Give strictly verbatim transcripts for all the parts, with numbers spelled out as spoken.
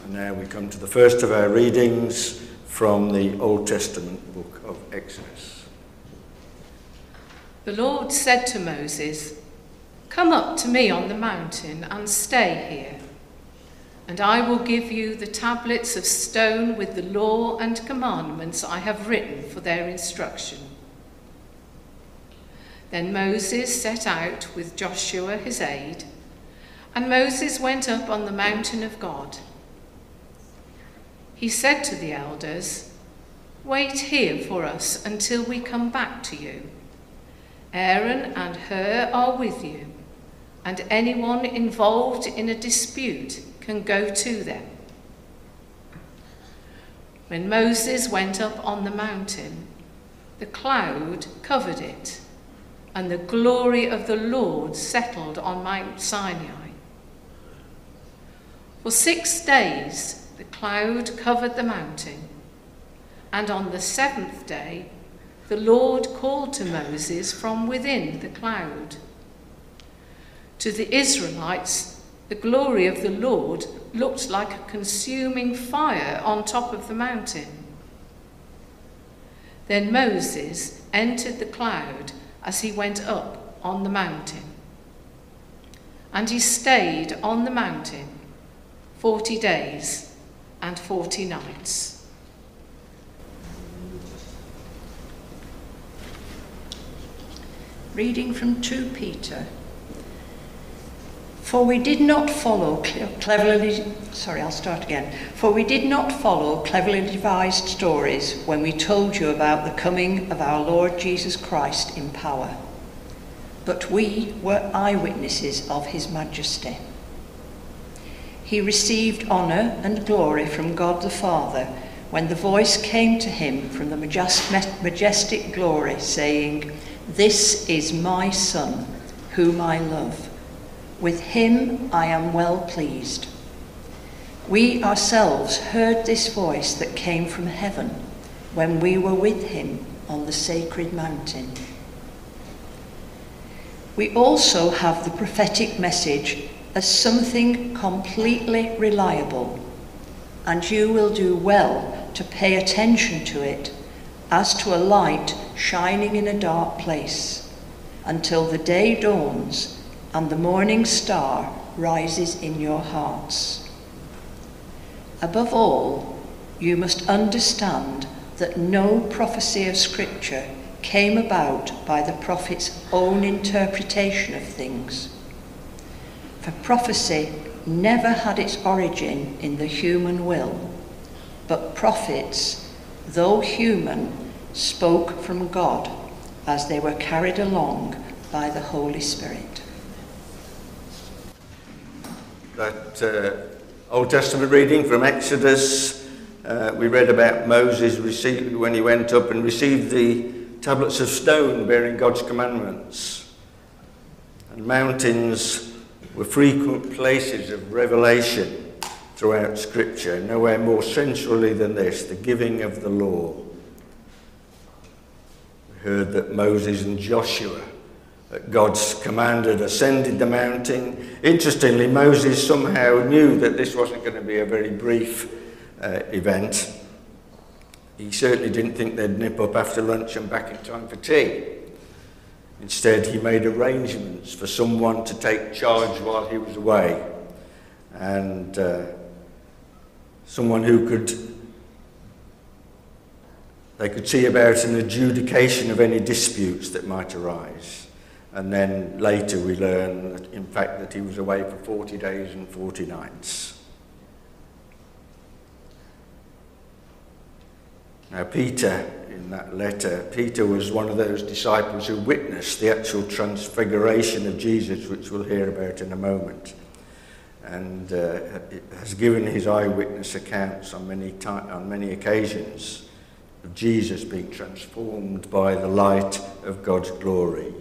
And now we come to the first of our readings from the Old Testament book of Exodus. The Lord said to Moses, "Come up to me on the mountain and stay here, and I will give you the tablets of stone with the law and commandments I have written for their instruction." Then Moses set out with Joshua his aide, and Moses went up on the mountain of God. He said to the elders, "Wait here for us until we come back to you. Aaron and Hur are with you, and anyone involved in a dispute can go to them." When Moses went up on the mountain, the cloud covered it, and the glory of the Lord settled on Mount Sinai. For six days the cloud covered the mountain, and on the seventh day the Lord called to Moses from within the cloud. To the Israelites, the glory of the Lord looked like a consuming fire on top of the mountain. Then Moses entered the cloud as he went up on the mountain, and he stayed on the mountain forty days and forty nights. Reading from Second Peter. For we did not follow cleverly, sorry, I'll start again. For we did not follow cleverly devised stories when we told you about the coming of our Lord Jesus Christ in power, but we were eyewitnesses of his majesty. He received honour and glory from God the Father when the voice came to him from the majestic glory, saying, "This is my Son, whom I love. With him I am well pleased." We ourselves heard this voice that came from heaven when we were with him on the sacred mountain. We also have the prophetic message as something completely reliable, and you will do well to pay attention to it as to a light shining in a dark place, until the day dawns and the morning star rises in your hearts. Above all, you must understand that no prophecy of Scripture came about by the prophet's own interpretation of things. For prophecy never had its origin in the human will, but prophets, though human, spoke from God as they were carried along by the Holy Spirit. That uh, Old Testament reading from Exodus, uh, we read about Moses received, when he went up and received the tablets of stone bearing God's commandments. And mountains were frequent places of revelation throughout Scripture, nowhere more centrally than this, the giving of the law. We heard that Moses and Joshua, at God's command, had ascended the mountain. Interestingly, Moses somehow knew that this wasn't going to be a very brief uh, event. He certainly didn't think they'd nip up after lunch and back in time for tea. Instead, he made arrangements for someone to take charge while he was away, and uh, someone who could, they could see about an adjudication of any disputes that might arise. And then later we learn, that, in fact, that he was away for forty days and forty nights. Now, Peter, in that letter, Peter was one of those disciples who witnessed the actual transfiguration of Jesus, which we'll hear about in a moment, and uh, has given his eyewitness accounts on many time, on many occasions of Jesus being transformed by the light of God's glory.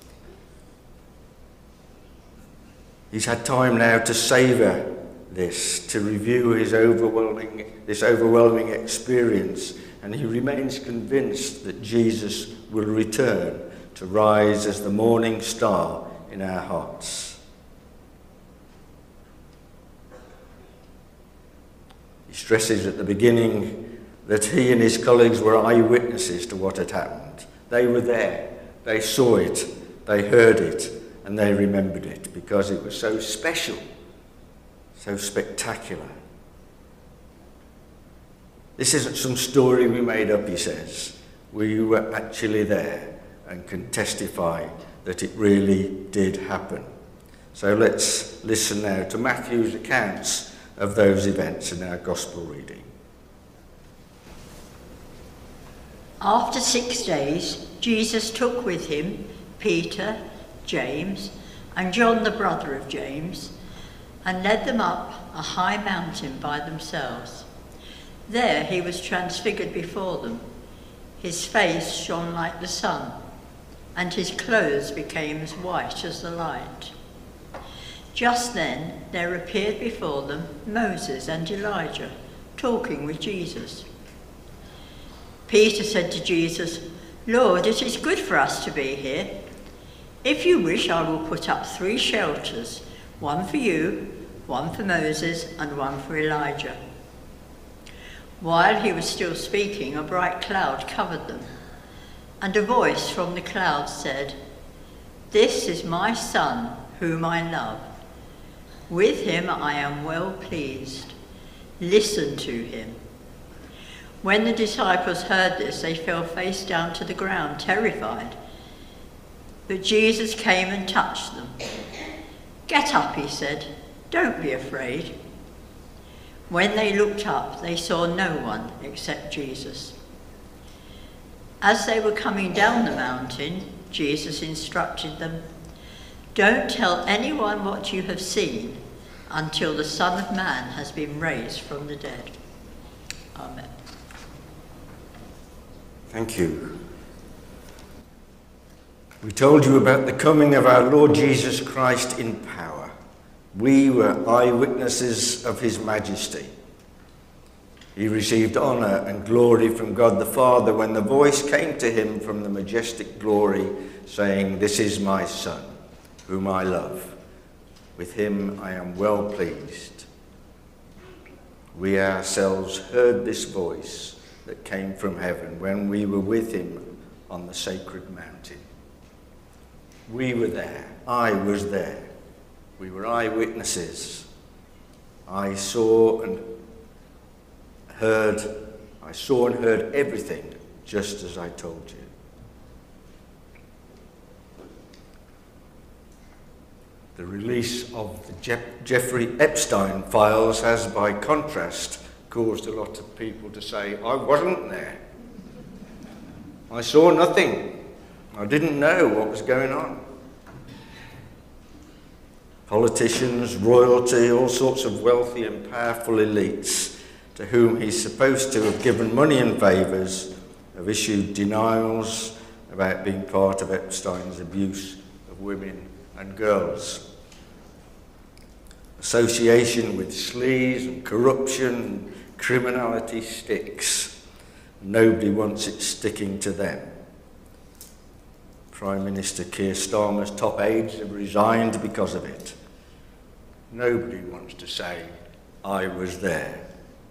He's had time now to savour this, to review his overwhelming, this overwhelming experience, and he remains convinced that Jesus will return to rise as the morning star in our hearts. He stresses at the beginning that he and his colleagues were eyewitnesses to what had happened. They were there, they saw it, they heard it, and they remembered it because it was so special, so spectacular. This isn't some story we made up, he says. We were actually there and can testify that it really did happen. So let's listen now to Matthew's accounts of those events in our gospel reading. After six days, Jesus took with him Peter, James, and John the brother of James, and led them up a high mountain by themselves. There he was transfigured before them. His face shone like the sun, and his clothes became as white as the light. Just then there appeared before them Moses and Elijah, talking with Jesus. Peter said to Jesus, "Lord, it is good for us to be here. If you wish, I will put up three shelters, one for you, one for Moses, and one for Elijah." While he was still speaking, a bright cloud covered them, and a voice from the cloud said, "This is my son, whom I love. With him I am well pleased. Listen to him." When the disciples heard this, they fell face down to the ground, terrified. But Jesus came and touched them. "Get up," he said. "Don't be afraid." When they looked up, they saw no one except Jesus. As they were coming down the mountain, Jesus instructed them, "Don't tell anyone what you have seen until the Son of Man has been raised from the dead." Amen. Thank you. We told you about the coming of our Lord Jesus Christ in power. We were eyewitnesses of his majesty. He received honour and glory from God the Father when the voice came to him from the majestic glory, saying, "This is my Son, whom I love. With him I am well pleased." We ourselves heard this voice that came from heaven when we were with him on the sacred mountain. We were there. I was there. We were eyewitnesses. I saw and heard, I saw and heard everything just as I told you. The release of the Je- Jeffrey Epstein files has, by contrast, caused a lot of people to say, "I wasn't there. I saw nothing. I didn't know what was going on." Politicians, royalty, all sorts of wealthy and powerful elites to whom he's supposed to have given money and favours have issued denials about being part of Epstein's abuse of women and girls. Association with sleaze and corruption and criminality sticks. Nobody wants it sticking to them. Prime Minister Keir Starmer's top aides have resigned because of it. Nobody wants to say, "I was there."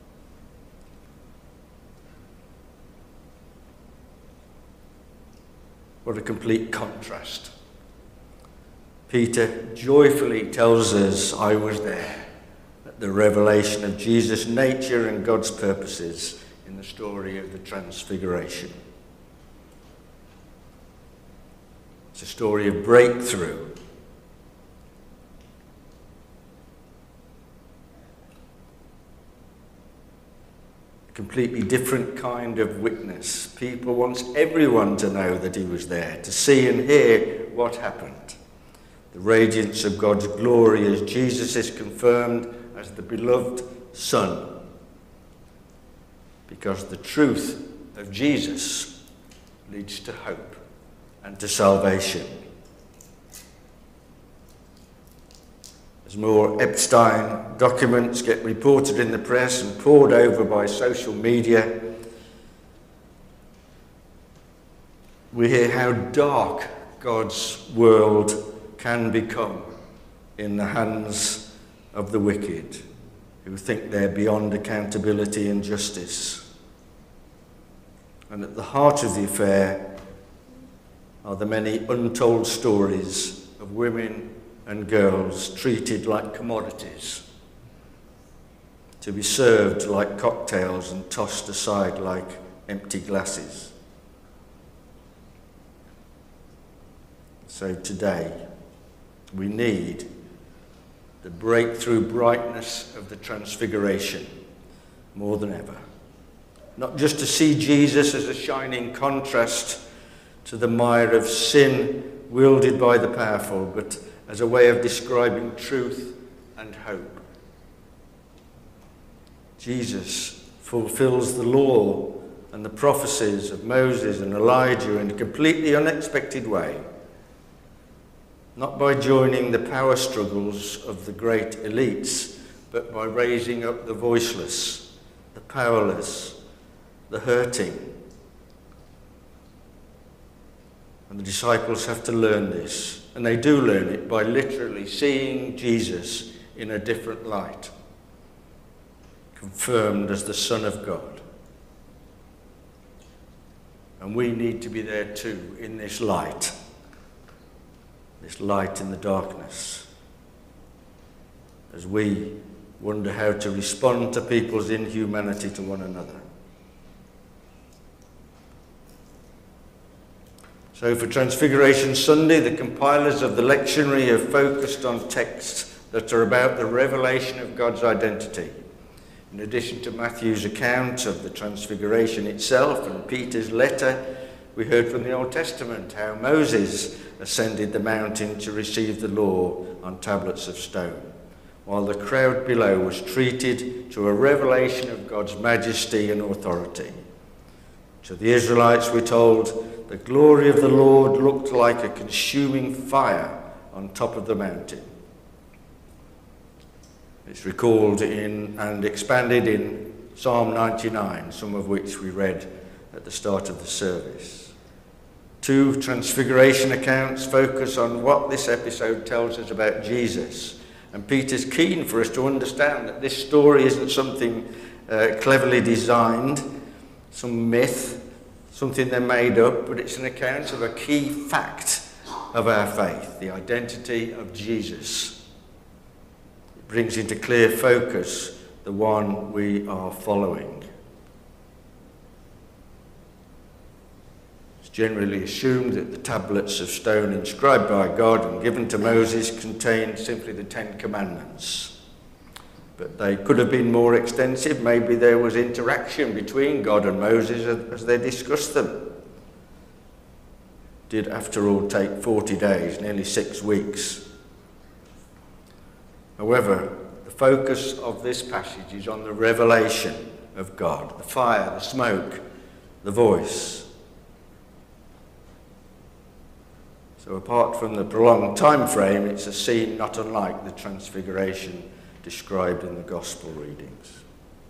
What a complete contrast. Peter joyfully tells us, "I was there," at the revelation of Jesus' nature and God's purposes in the story of the Transfiguration. It's a story of breakthrough. A completely different kind of witness. People wants everyone to know that he was there, to see and hear what happened. The radiance of God's glory as Jesus is confirmed as the beloved Son. Because the truth of Jesus leads to hope and to salvation. As more Epstein documents get reported in the press and poured over by social media, we hear how dark God's world can become in the hands of the wicked, who think they're beyond accountability and justice. And at the heart of the affair are the many untold stories of women and girls treated like commodities, to be served like cocktails and tossed aside like empty glasses. So today, we need the breakthrough brightness of the Transfiguration more than ever. Not just to see Jesus as a shining contrast to the mire of sin wielded by the powerful, but as a way of describing truth and hope. Jesus fulfills the law and the prophecies of Moses and Elijah in a completely unexpected way, not by joining the power struggles of the great elites, but by raising up the voiceless, the powerless, the hurting. And the disciples have to learn this, and they do learn it by literally seeing Jesus in a different light, confirmed as the Son of God. And we need to be there too, in this light, this light in the darkness, as we wonder how to respond to people's inhumanity to one another. So for Transfiguration Sunday, the compilers of the lectionary have focused on texts that are about the revelation of God's identity. In addition to Matthew's account of the Transfiguration itself and Peter's letter, we heard from the Old Testament how Moses ascended the mountain to receive the law on tablets of stone, while the crowd below was treated to a revelation of God's majesty and authority. To the Israelites, we're told, the glory of the Lord looked like a consuming fire on top of the mountain. It's recalled in and expanded in Psalm ninety-nine, some of which we read at the start of the service. Two Transfiguration accounts focus on what this episode tells us about Jesus. And Peter's keen for us to understand that this story isn't something uh, cleverly designed, some myth, something they made up, but it's an account of a key fact of our faith, the identity of Jesus. It brings into clear focus the one we are following. It's generally assumed that the tablets of stone inscribed by God and given to Moses contained simply the Ten Commandments. But they could have been more extensive. Maybe there was interaction between God and Moses as they discussed them. It did, after all, take forty days, nearly six weeks. However, the focus of this passage is on the revelation of God, the fire, the smoke, the voice. So apart from the prolonged time frame, it's a scene not unlike the Transfiguration described in the Gospel readings.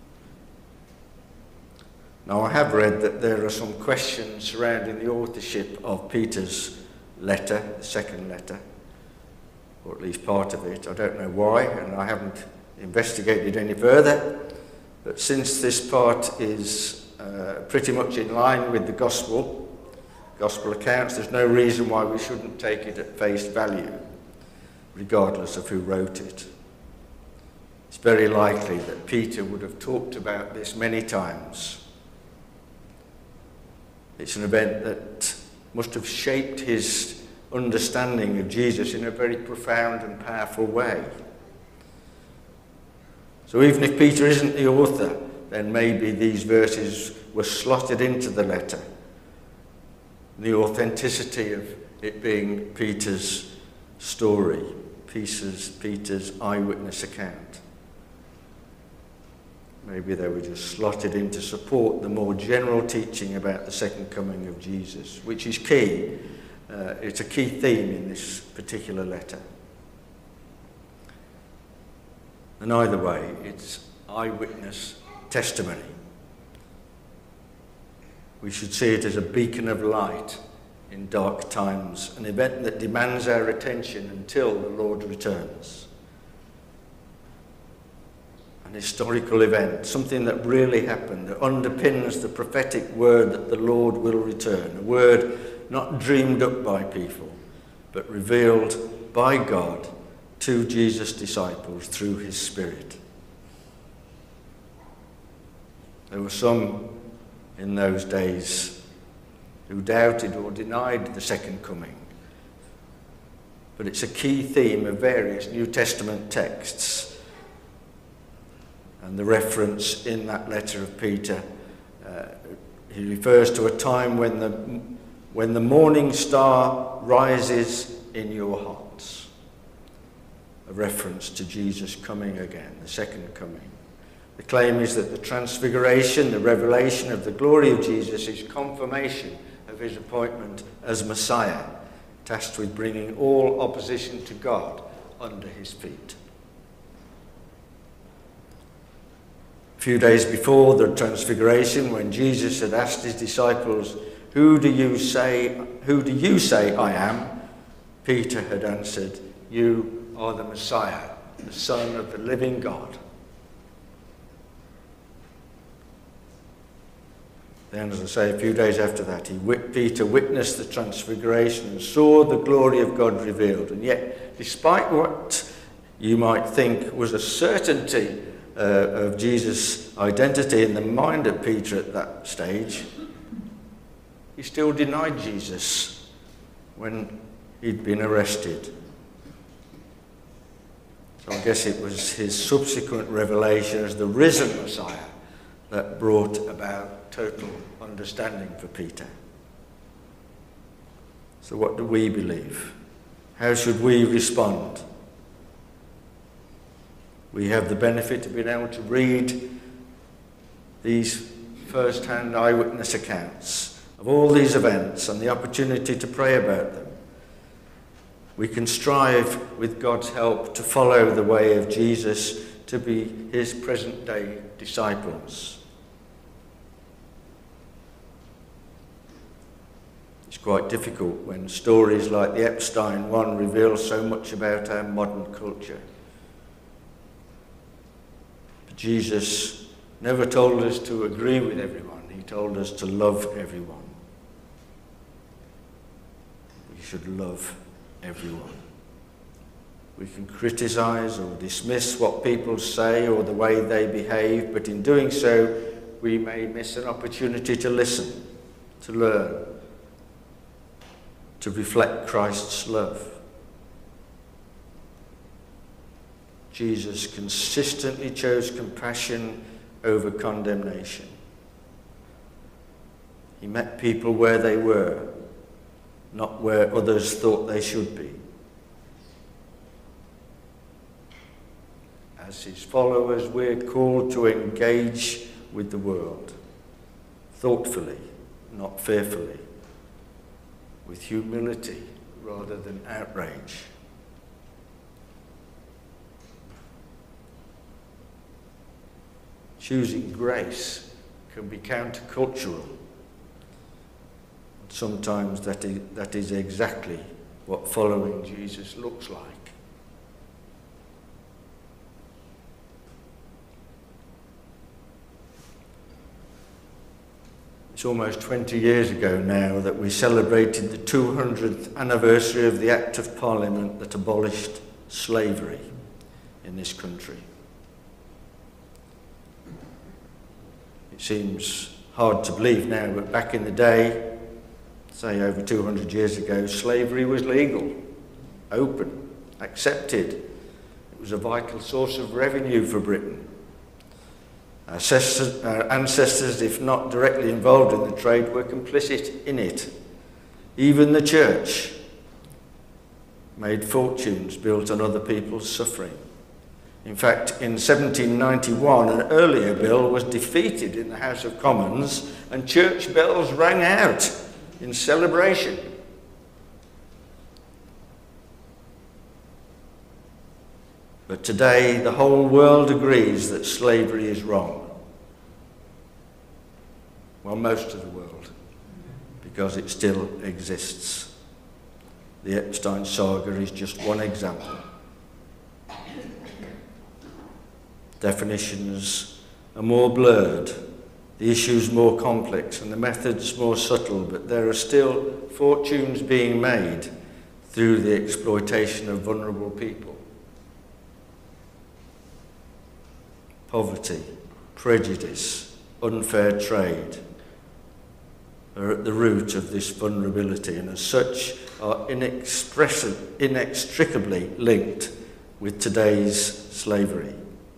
Now, I have read that there are some questions surrounding the authorship of Peter's letter, the second letter, or at least part of it. I don't know why, and I haven't investigated any further, but since this part is uh, pretty much in line with the Gospel, Gospel accounts, there's no reason why we shouldn't take it at face value, regardless of who wrote it. It's very likely that Peter would have talked about this many times. It's an event that must have shaped his understanding of Jesus in a very profound and powerful way. So even if Peter isn't the author, then maybe these verses were slotted into the letter. The authenticity of it being Peter's story, Peter's, Peter's eyewitness account. Maybe they were just slotted in to support the more general teaching about the second coming of Jesus, which is key. Uh, it's a key theme in this particular letter. And either way, it's eyewitness testimony. We should see it as a beacon of light in dark times, an event that demands our attention until the Lord returns. an historical event, something that really happened, that underpins the prophetic word that the Lord will return, a word not dreamed up by people, but revealed by God to Jesus' disciples through his Spirit. There were some in those days who doubted or denied the second coming. But it's a key theme of various New Testament texts. And the reference in that letter of Peter, uh, he refers to a time when the, when the morning star rises in your hearts. A reference to Jesus coming again, the second coming. The claim is that the transfiguration, the revelation of the glory of Jesus, is confirmation of his appointment as Messiah, tasked with bringing all opposition to God under his feet. A few days before the transfiguration, when Jesus had asked his disciples, "Who do you say, who do you say I am?" Peter had answered, "You are the Messiah, the Son of the living God." Then, as I say, a few days after that, he, Peter witnessed the transfiguration and saw the glory of God revealed. And yet, despite what you might think was a certainty uh, of Jesus' identity in the mind of Peter at that stage, he still denied Jesus when he'd been arrested. So I guess it was his subsequent revelation as the risen Messiah that brought about total understanding for Peter. So what do we believe? How should we respond? We have the benefit of being able to read these first-hand eyewitness accounts of all these events and the opportunity to pray about them. We can strive with God's help to follow the way of Jesus, to be his present-day disciples. It's quite difficult when stories like the Epstein one reveal so much about our modern culture. But Jesus never told us to agree with everyone. He told us to love everyone. We should love everyone. We can criticize or dismiss what people say or the way they behave, but in doing so, we may miss an opportunity to listen, to learn, to reflect Christ's love. Jesus consistently chose compassion over condemnation. He met people where they were, not where others thought they should be. As his followers, we're called to engage with the world, thoughtfully, not fearfully, with humility rather than outrage. Choosing grace can be countercultural. Sometimes that is, that is exactly what following Jesus looks like. It's almost twenty years ago now that we celebrated the two hundredth anniversary of the Act of Parliament that abolished slavery in this country. It seems hard to believe now, but back in the day, say over two hundred years ago, slavery was legal, open, accepted. It was a vital source of revenue for Britain. Our ancestors, our ancestors, if not directly involved in the trade, were complicit in it. Even the church made fortunes built on other people's suffering. In fact, in seventeen ninety-one, an earlier bill was defeated in the House of Commons, and church bells rang out in celebration. But today, the whole world agrees that slavery is wrong. Well, most of the world, because it still exists. The Epstein saga is just one example. Definitions are more blurred, the issues more complex, and the methods more subtle, but there are still fortunes being made through the exploitation of vulnerable people. Poverty, prejudice, unfair trade are at the root of this vulnerability, and as such are inexpressi- inextricably linked with today's slavery.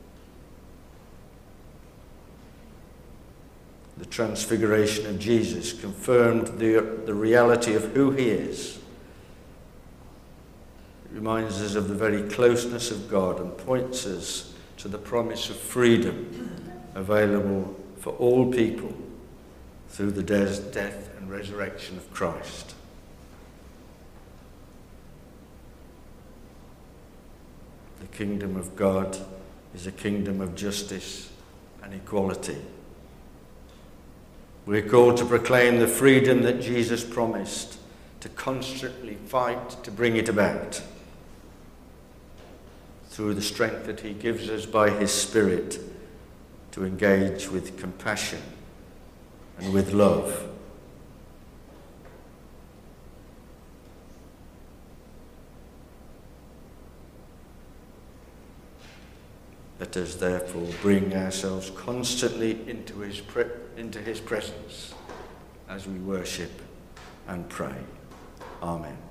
The transfiguration of Jesus confirmed the, the reality of who he is. It reminds us of the very closeness of God and points us to the promise of freedom available for all people through the de- death and resurrection of Christ. The kingdom of God is a kingdom of justice and equality. We're called to proclaim the freedom that Jesus promised, to constantly fight to bring it about through the strength that he gives us by his Spirit to engage with compassion and with love. Let us therefore bring ourselves constantly into his, pre- into his presence as we worship and pray. Amen.